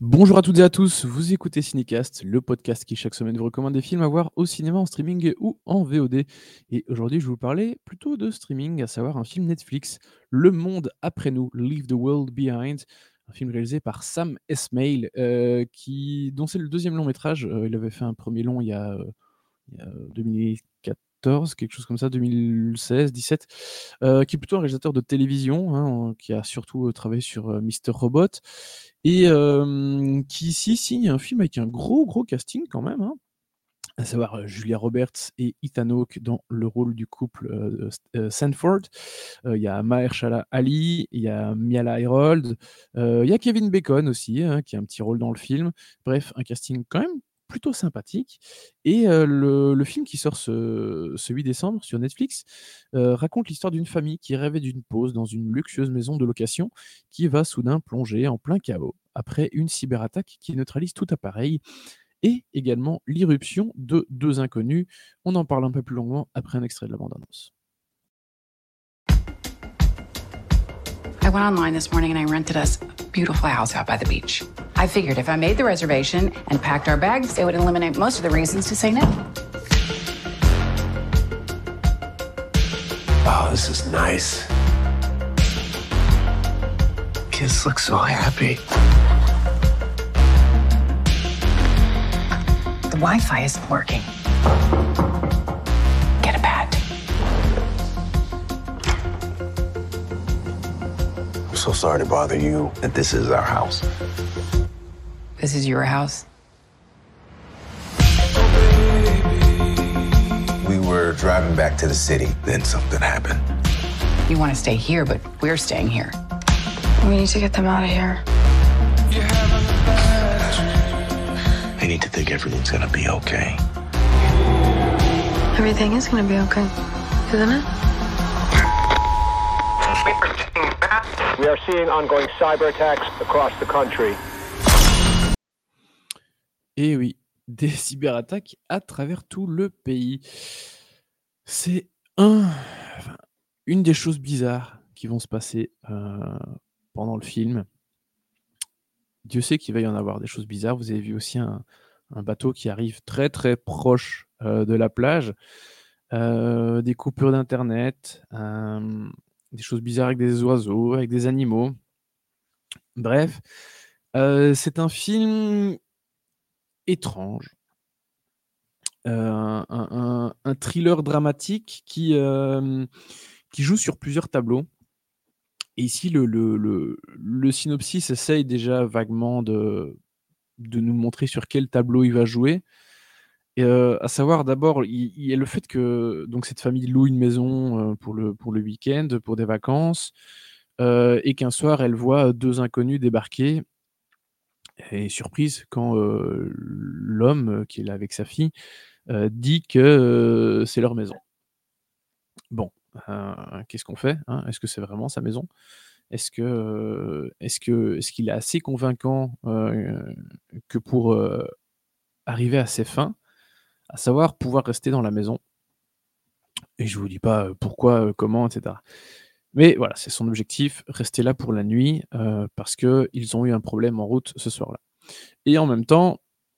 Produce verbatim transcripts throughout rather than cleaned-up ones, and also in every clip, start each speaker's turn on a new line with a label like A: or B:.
A: Bonjour à toutes et à tous, vous écoutez Cinécast, le podcast qui chaque semaine vous recommande des films à voir au cinéma, en streaming ou en V O D. Et aujourd'hui, je vais vous parler plutôt de streaming, à savoir un film Netflix, Le Monde après nous, Leave the World Behind, un film réalisé par Sam Esmail, euh, qui, dont c'est le deuxième long métrage. Euh, il avait fait un premier long il y a, euh, il y a deux mille quatorze, quelque chose comme ça, deux mille seize, dix-sept, euh, qui est plutôt un réalisateur de télévision, hein, qui a surtout euh, travaillé sur euh, Mister Robot, et euh, qui ici signe un film avec un gros gros casting quand même, hein, à savoir euh, Julia Roberts et Ethan Hawke dans le rôle du couple euh, euh, Sanford. Euh, Il y a Mahershala Ali, il y a Miala Herold, euh, il y a Kevin Bacon aussi, hein, qui a un petit rôle dans le film. Bref, un casting quand même plutôt sympathique. Et euh, le, le film qui sort ce, ce huit décembre sur Netflix euh, raconte l'histoire d'une famille qui rêvait d'une pause dans une luxueuse maison de location qui va soudain plonger en plein chaos après une cyberattaque qui neutralise tout appareil et également l'irruption de deux inconnus. On en parle un peu plus longuement après un extrait de la bande-annonce.
B: I went online this morning and I rented us a beautiful house out by the beach. I figured if I made the reservation and packed our bags, it would eliminate most of the reasons to say no.
C: Oh, this is nice. Kids look so happy.
B: The Wi-Fi isn't working. Get a pad.
C: I'm so sorry to bother you, but this is our house.
B: This is your house.
C: We were driving back to the city, then something happened.
B: You want to stay here, but we're staying here.
D: We need to get them out of here.
C: I need to think everything's gonna be okay.
D: Everything is gonna be okay, isn't it?
E: We are seeing ongoing cyber attacks across the country.
A: Et oui, des cyberattaques à travers tout le pays. C'est un, enfin, une des choses bizarres qui vont se passer euh, pendant le film. Dieu sait qu'il va y en avoir des choses bizarres. Vous avez vu aussi un, un bateau qui arrive très très proche euh, de la plage, euh, des coupures d'internet, euh, des choses bizarres avec des oiseaux, avec des animaux. Bref, euh, c'est un film étrange, euh, un, un- un thriller dramatique qui, euh, qui joue sur plusieurs tableaux. Et ici, le, le, le, le synopsis essaye déjà vaguement de, de nous montrer sur quel tableau il va jouer. Et, euh, à savoir, d'abord, il, il y a le fait que donc, cette famille loue une maison euh, pour le, pour le week-end, pour des vacances, euh, et qu'un soir, elle voit deux inconnus débarquer. Et surprise quand euh, l'homme euh, qui est là avec sa fille euh, dit que euh, c'est leur maison. Bon, euh, qu'est-ce qu'on fait, hein? Est-ce que c'est vraiment sa maison? Est-ce que, euh, est-ce que, est-ce qu'il est assez convaincant euh, que pour euh, arriver à ses fins, à savoir pouvoir rester dans la maison? Et je vous dis pas euh, pourquoi, euh, comment, et cetera. Mais voilà, c'est son objectif, rester là pour la nuit, euh, parce qu'ils ont eu un problème en route ce soir-là. Et en même temps,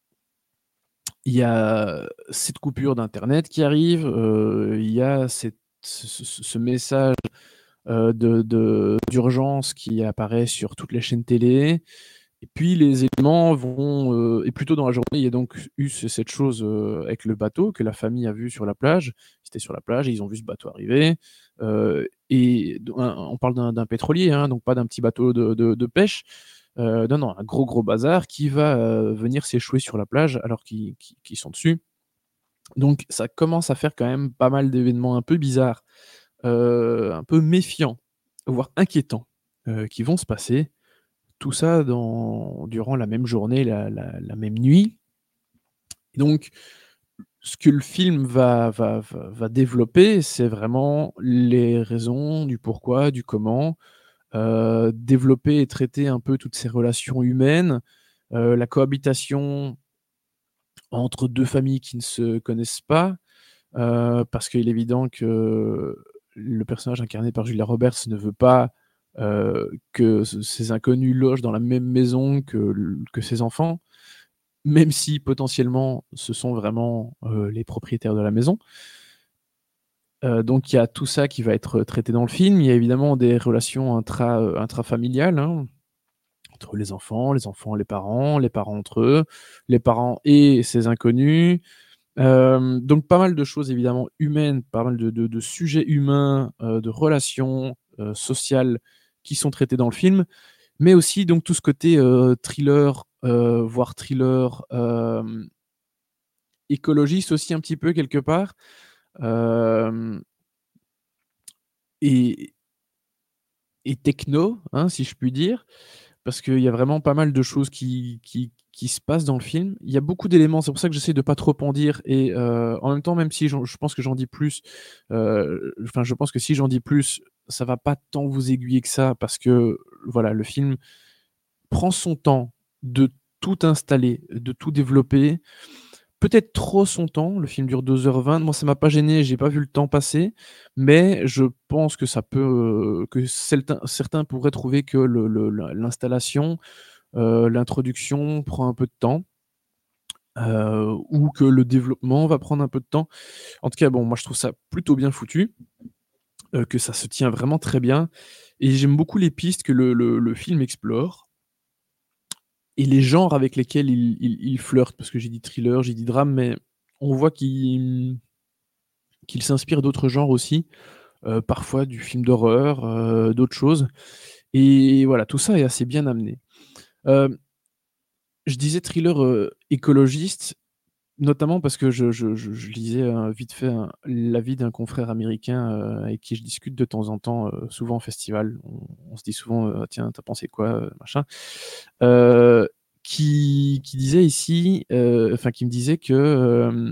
A: il y a cette coupure d'internet qui arrive, euh, il y a cette- ce, ce- ce message euh, de, de- d'urgence qui apparaît sur toutes les chaînes télé. Et puis les éléments vont, euh, et plutôt dans la journée, il y a donc eu ce- cette chose euh, avec le bateau que la famille a vu sur la plage. C'était sur la plage et ils ont vu ce bateau arriver. Euh, et d- un- on parle d'un, d'un pétrolier, hein, donc pas d'un petit bateau de, de- de pêche. Euh, non, non, un gros gros bazar qui va euh, venir s'échouer sur la plage alors qu'ils, qu'ils- qu'ils sont dessus. Donc ça commence à faire quand même pas mal d'événements un peu bizarres, euh, un peu méfiants, voire inquiétants, euh, qui vont se passer. Tout ça dans durant la même journée, la la la même nuit. Et donc, ce que le film va va va va développer, c'est vraiment les raisons du pourquoi, du comment, heu, développer et traiter un peu toutes ces relations humaines, heu, la cohabitation entre deux familles qui ne se connaissent pas, heu, parce qu'il est évident que le personnage incarné par Julia Roberts ne veut pas, heu, que ce ces inconnus logent dans la même maison que l que ses enfants, même si potentiellement ce sont vraiment, heu, les propriétaires de la maison. Heu, donc il y a tout ça qui va être traité dans le film. Il y a évidemment des relations intra, heu, intrafamiliales, hein, entre les enfants, les enfants et les parents, les parents entre eux, les parents et ces inconnus. Hem, donc pas mal de choses évidemment humaines, pas mal de de de sujets humains, heu, de relations, heu, sociales qui sont traités dans le film, mais aussi donc tout ce côté, heu, thriller, heu, voire thriller, hem, écologiste aussi un petit peu quelque part, hem et et techno, hein, si je puis dire, parce qu'il y a vraiment pas mal de choses qui qui qui se passent dans le film. Il y a beaucoup d'éléments, c'est pour ça que j'essaie de pas trop en dire et heu, en même temps, même si j'en je pense que j'en dis plus, heu, enfin, je pense que si j'en dis plus, ça va pas tant vous aiguiller que ça parce que, voilà, le film prend son temps de tout installer, de tout développer. Peut-être trop son temps, le film dure deux heures vingt. Moi, ça m'a pas gêné, j'ai pas vu le temps passer, mais je pense que ça peut, heu, que celtain certains pourraient trouver que le le l'in l'installation, heu, l'introduction prend un peu de temps, heu, ou que le développement va prendre un peu de temps. En tout cas, bon, moi, je trouve ça plutôt bien foutu, heu, que ça se tient vraiment très bien et j'aime beaucoup les pistes que le le le film explore et les genres avec lesquels il il il flirte. Parce que j'ai dit thriller, j'ai dit drame, mais on voit qu'il, mmh qu'il s'inspire d'autres genres aussi, heu, parfois du film d'horreur, heu, d'autres choses et voilà, tout ça est assez bien amené. Hem, je disais thriller, heu, écologiste, notamment parce que je je je je lisais, heu, vite fait un l'avis d'un confrère américain, heu, avec qui je discute de temps en temps, heu, souvent au festival. On on se dit souvent, heu: «Tiens, tu as pensé quoi?» heu, machin. Heu, qui qui disait ici, heu, enfin qui me disait que, hem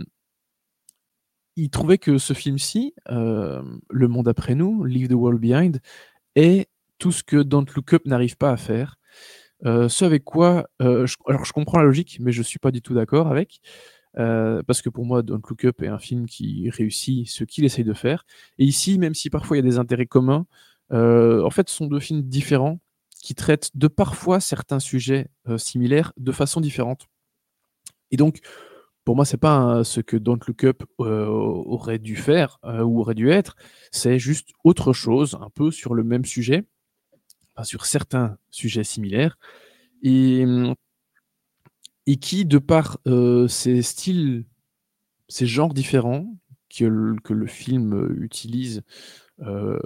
A: il trouvait que ce film-ci, hem, Le Monde après nous, Leave the World Behind, est tout ce que Don't Look Up n'arrive pas à faire. Heu, ce avec quoi, heu, je alors je comprends la logique, mais je suis pas du tout d'accord avec, heu, parce que pour moi Don't Look Up est un film qui réussit ce qu'il essaye de faire et ici, même si parfois il y a des intérêts communs, heu, en fait, ce sont deux films différents qui traitent de parfois certains sujets, heu, similaires de façon différente et donc pour moi, c'est pas un ce que Don't Look Up, heu, aurait dû faire, heu, ou aurait dû être. C'est juste autre chose, un peu sur le même sujet, enfin sur certains sujets similaires et mmh et qui de par, heu, ces styles, ces genres différents que l que le film, heu, utilise, heu,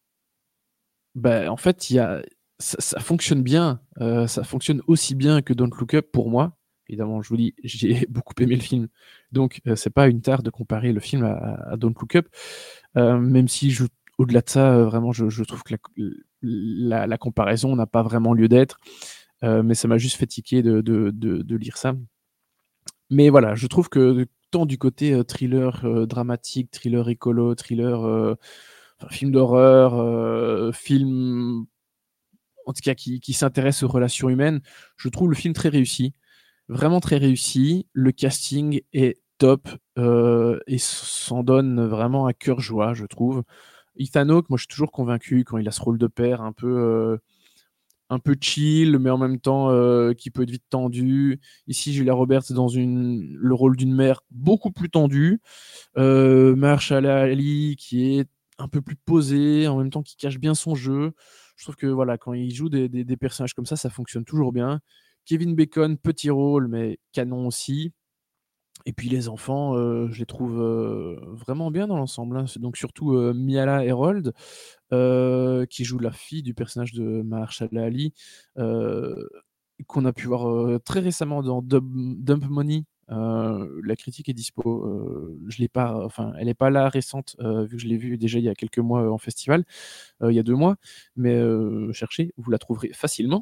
A: bah, en fait, il y a ça ça fonctionne bien, heu, ça fonctionne aussi bien que Don't Look Up pour moi. Évidemment, je vous dis, j'ai beaucoup aimé le film, donc heu, c'est pas une tare de comparer le film à à à Don't Look Up, heu, même si je au-delà de ça, heu, vraiment je je trouve que la c la la comparaison n'a pas vraiment lieu d'être, heu, mais ça m'a juste fait tiquer de de de de lire ça. Mais voilà, je trouve que tant du côté, heu, thriller, heu, dramatique, thriller écolo, thriller, heu, enfin film d'horreur, heu, film en tout cas qui qui s'intéresse aux relations humaines, je trouve le film très réussi, vraiment très réussi. Le casting est top, heu et s s'en donne vraiment à cœur joie, je trouve. Ethan Hawke, moi je suis toujours convaincu quand il a ce rôle de père un peu, heu, un peu chill, mais en même temps, heu, qui peut être vite tendu. Ici, Julia Roberts dans une le rôle d'une mère beaucoup plus tendue. Heu, Mahershala Ali qui est un peu plus posé, en même temps qui cache bien son jeu. Je trouve que voilà, quand il joue des des des personnages comme ça, ça fonctionne toujours bien. Kevin Bacon, petit rôle, mais canon aussi. Et puis les enfants, heu, je les trouve, heu, vraiment bien dans l'ensemble, hein. C'est donc surtout, heu, Myha'la Herrold, heu, qui joue la fille du personnage de Mahershala Ali, heu, qu'on a pu voir, heu, très récemment dans Dum Dump Money. Heu, la critique est dispo, heu, je l'ai pas enfin, elle est pas là récente, heu, vu que je l'ai vue déjà il y a quelques mois, heu, en festival, heu, il y a deux mois, mais heu, cherchez, vous la trouverez facilement.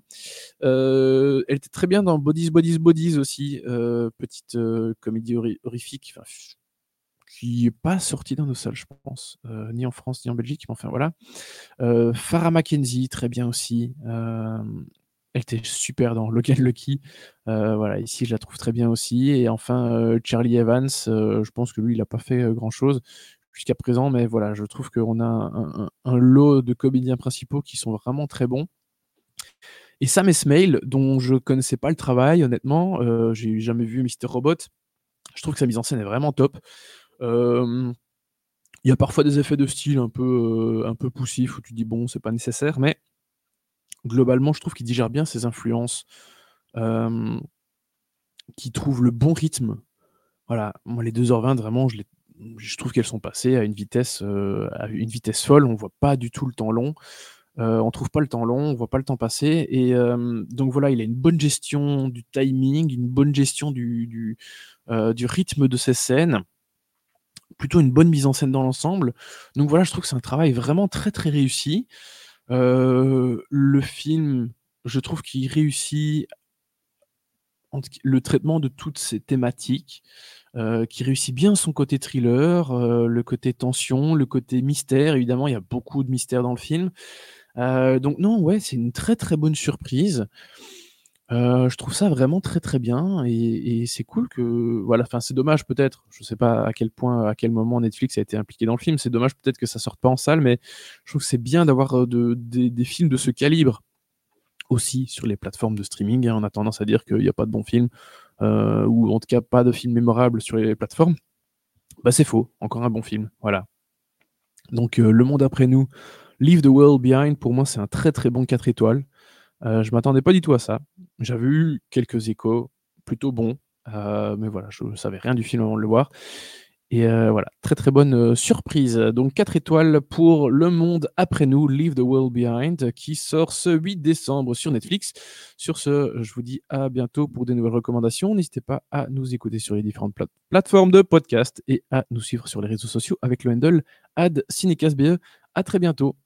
A: Heu, elle était très bien dans Bodies, Bodies, Bodies aussi, heu, petite, heu, comédie horri horrifique, enfin f qui est pas sortie dans nos salles, je pense, heu, ni en France ni en Belgique, mais enfin voilà. Heu, Farrah Mackenzie, très bien aussi, hem, elle était super dans Logan Lucky, heu, voilà, ici je la trouve très bien aussi et enfin, heu, Charlie Evans, heu, je pense que lui il a pas fait, heu, grand chose. jusqu'à présent, mais voilà, je trouve qu'on a un, un- un lot de comédiens principaux qui sont vraiment très bons. Et Sam Esmail, dont je connaissais pas le travail, honnêtement, euh, j'ai jamais vu Mister Robot. Je trouve que sa mise en scène est vraiment top. Euh, Il y a parfois des effets de style un peu, euh, un peu poussifs où tu dis bon, c'est pas nécessaire, mais globalement, je trouve qu'il digère bien ses influences, euh, qu'il trouve le bon rythme. Voilà, moi les deux heures vingt, vraiment, je, les- je trouve qu'elles sont passées à une vitesse, euh, à une vitesse folle. On voit pas du tout le temps long. Euh, on trouve pas le temps long, on voit pas le temps passer. Et euh, donc voilà, il a une bonne gestion du timing, une bonne gestion du, du, euh, du rythme de ses scènes, plutôt une bonne mise en scène dans l'ensemble. Donc voilà, je trouve que c'est un travail vraiment très très réussi. Euh, le film, je trouve qu'il réussit en tout cas, le traitement de toutes ces thématiques, euh, qui réussit bien son côté thriller, euh, le côté tension, le côté mystère. Évidemment, il y a beaucoup de mystère dans le film. Euh, donc non, ouais, c'est une très très bonne surprise. Euh, je trouve ça vraiment très très bien et, et c'est cool que voilà. Enfin, c'est dommage peut-être. Je sais pas à quel point, à quel moment Netflix a été impliqué dans le film. C'est dommage peut-être que ça sorte pas en salle, mais je trouve que c'est bien d'avoir euh, de, des, des films de ce calibre aussi sur les plateformes de streaming, hein. On a tendance à dire qu'il n'y a pas de bons films, euh, ou en tout cas pas de films mémorables sur les plateformes. Bah c'est faux, encore un bon film, voilà. Donc euh, Le Monde après nous, Leave the World Behind, pour moi c'est un très très bon quatre étoiles. Euh, je m'attendais pas du tout à ça. J'avais eu quelques échos plutôt bons, euh, mais voilà, je ne savais rien du film avant de le voir. Et euh, voilà, très très bonne euh, surprise. Donc quatre étoiles pour Le Monde après nous, Leave the World Behind, qui sort ce huit décembre sur Netflix. Sur ce, je vous dis à bientôt pour des nouvelles recommandations. N'hésitez pas à nous écouter sur les différentes pla- plateformes de podcast et à nous suivre sur les réseaux sociaux avec le handle ad cinecastbe. À très bientôt.